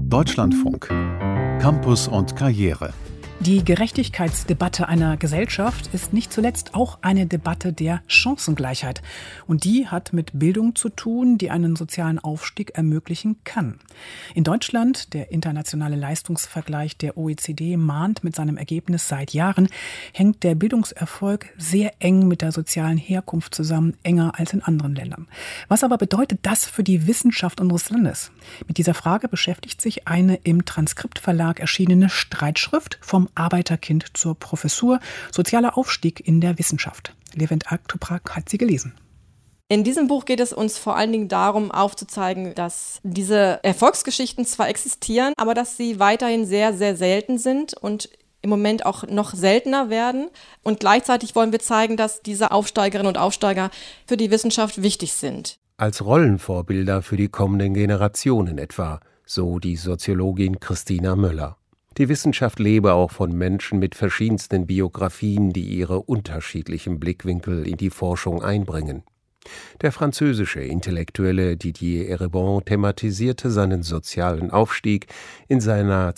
Deutschlandfunk. Campus und Karriere. Die Gerechtigkeitsdebatte einer Gesellschaft ist nicht zuletzt auch eine Debatte der Chancengleichheit. Und die hat mit Bildung zu tun, die einen sozialen Aufstieg ermöglichen kann. In Deutschland, der internationale Leistungsvergleich der OECD mahnt mit seinem Ergebnis seit Jahren, hängt der Bildungserfolg sehr eng mit der sozialen Herkunft zusammen, enger als in anderen Ländern. Was aber bedeutet das für die Wissenschaft unseres Landes? Mit dieser Frage beschäftigt sich eine im Transkriptverlag erschienene Streitschrift vom Arbeiterkind zur Professur, sozialer Aufstieg in der Wissenschaft. Levent Aktoprak hat sie gelesen. In diesem Buch geht es uns vor allen Dingen darum, aufzuzeigen, dass diese Erfolgsgeschichten zwar existieren, aber dass sie weiterhin sehr, sehr selten sind und im Moment auch noch seltener werden. Und gleichzeitig wollen wir zeigen, dass diese Aufsteigerinnen und Aufsteiger für die Wissenschaft wichtig sind. Als Rollenvorbilder für die kommenden Generationen etwa, so die Soziologin Christina Möller. Die Wissenschaft lebe auch von Menschen mit verschiedensten Biografien, die ihre unterschiedlichen Blickwinkel in die Forschung einbringen. Der französische Intellektuelle Didier Eribon thematisierte seinen sozialen Aufstieg in seiner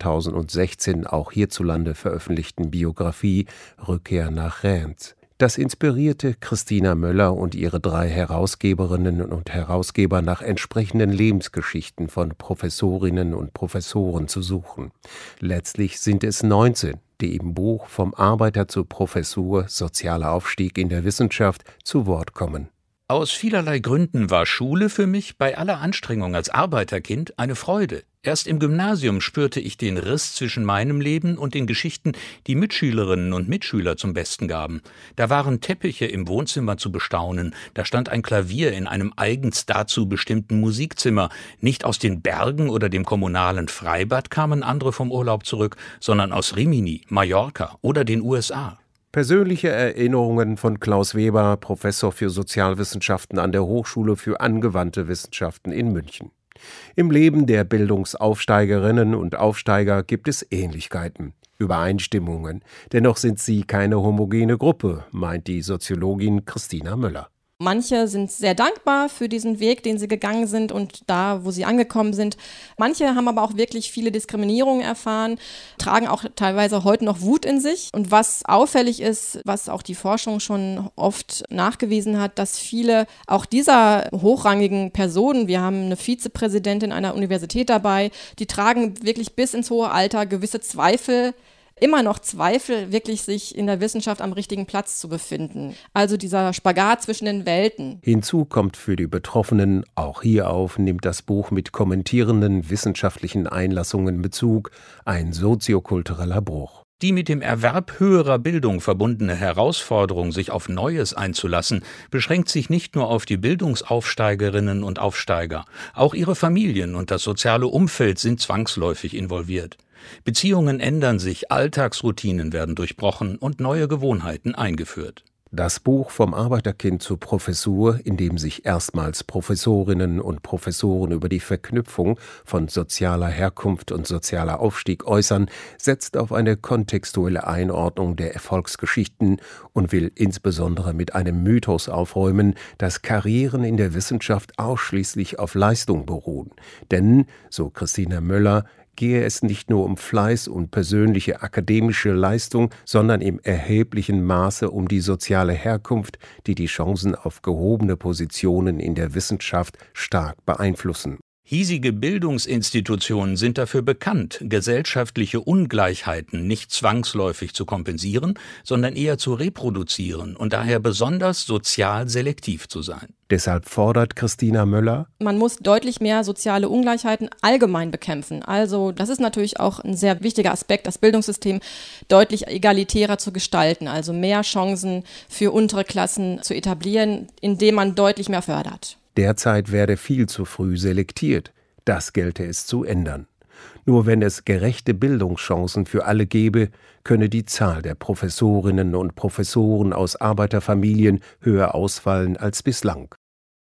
2016 auch hierzulande veröffentlichten Biografie Rückkehr nach Reims. Das inspirierte Christina Möller und ihre 3 Herausgeberinnen und Herausgeber nach entsprechenden Lebensgeschichten von Professorinnen und Professoren zu suchen. Letztlich sind es 19, die im Buch Vom Arbeiter zur Professur, sozialer Aufstieg in der Wissenschaft zu Wort kommen. Aus vielerlei Gründen war Schule für mich bei aller Anstrengung als Arbeiterkind eine Freude. Erst im Gymnasium spürte ich den Riss zwischen meinem Leben und den Geschichten, die Mitschülerinnen und Mitschüler zum Besten gaben. Da waren Teppiche im Wohnzimmer zu bestaunen, da stand ein Klavier in einem eigens dazu bestimmten Musikzimmer. Nicht aus den Bergen oder dem kommunalen Freibad kamen andere vom Urlaub zurück, sondern aus Rimini, Mallorca oder den USA. Persönliche Erinnerungen von Klaus Weber, Professor für Sozialwissenschaften an der Hochschule für angewandte Wissenschaften in München. Im Leben der Bildungsaufsteigerinnen und Aufsteiger gibt es Ähnlichkeiten, Übereinstimmungen. Dennoch sind sie keine homogene Gruppe, meint die Soziologin Christina Möller. Manche sind sehr dankbar für diesen Weg, den sie gegangen sind und da, wo sie angekommen sind. Manche haben aber auch wirklich viele Diskriminierungen erfahren, tragen auch teilweise heute noch Wut in sich. Und was auffällig ist, was auch die Forschung schon oft nachgewiesen hat, dass viele auch dieser hochrangigen Personen, wir haben eine Vizepräsidentin einer Universität dabei, die tragen wirklich bis ins hohe Alter gewisse Zweifel, immer noch Zweifel, wirklich sich in der Wissenschaft am richtigen Platz zu befinden. Also dieser Spagat zwischen den Welten. Hinzu kommt für die Betroffenen, auch hierauf nimmt das Buch mit kommentierenden wissenschaftlichen Einlassungen Bezug, ein soziokultureller Bruch. Die mit dem Erwerb höherer Bildung verbundene Herausforderung, sich auf Neues einzulassen, beschränkt sich nicht nur auf die Bildungsaufsteigerinnen und Aufsteiger. Auch ihre Familien und das soziale Umfeld sind zwangsläufig involviert. Beziehungen ändern sich, Alltagsroutinen werden durchbrochen und neue Gewohnheiten eingeführt. Das Buch Vom Arbeiterkind zur Professur, in dem sich erstmals Professorinnen und Professoren über die Verknüpfung von sozialer Herkunft und sozialer Aufstieg äußern, setzt auf eine kontextuelle Einordnung der Erfolgsgeschichten und will insbesondere mit einem Mythos aufräumen, dass Karrieren in der Wissenschaft ausschließlich auf Leistung beruhen. Denn, so Christina Möller, gehe es nicht nur um Fleiß und persönliche akademische Leistung, sondern im erheblichen Maße um die soziale Herkunft, die die Chancen auf gehobene Positionen in der Wissenschaft stark beeinflussen. Hiesige Bildungsinstitutionen sind dafür bekannt, gesellschaftliche Ungleichheiten nicht zwangsläufig zu kompensieren, sondern eher zu reproduzieren und daher besonders sozial selektiv zu sein. Deshalb fordert Christina Möller: Man muss deutlich mehr soziale Ungleichheiten allgemein bekämpfen. Also das ist natürlich auch ein sehr wichtiger Aspekt, das Bildungssystem deutlich egalitärer zu gestalten, also mehr Chancen für untere Klassen zu etablieren, indem man deutlich mehr fördert. Derzeit werde viel zu früh selektiert. Das gelte es zu ändern. Nur wenn es gerechte Bildungschancen für alle gäbe, könne die Zahl der Professorinnen und Professoren aus Arbeiterfamilien höher ausfallen als bislang.